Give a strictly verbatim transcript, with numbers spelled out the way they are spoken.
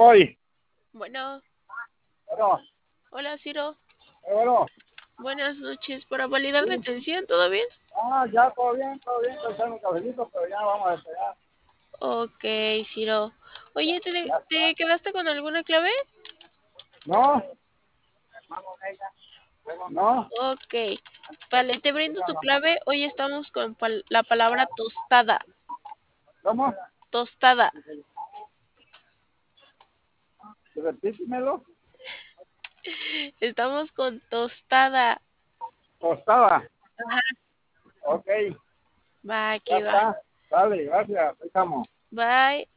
estoy. Bueno, Bueno, hola Ciro. eh, bueno. Buenas noches. Para validar Sí. detención, ¿todo bien? Ah, ya, todo bien, todo bien. Estoy echando un cafecito, pero ya vamos a despegar. Ok, Ciro. Oye, ¿te, de- Ya está. te quedaste con alguna clave? No, no. Ok. Vale, te brindo tu clave. Hoy estamos con pal- la palabra tostada. ¿Cómo? Tostada. Repítemelo. Estamos con tostada. Tostada. Ajá. Ok, Va, ya que va. está. Dale, gracias. Ahí estamos. Bye.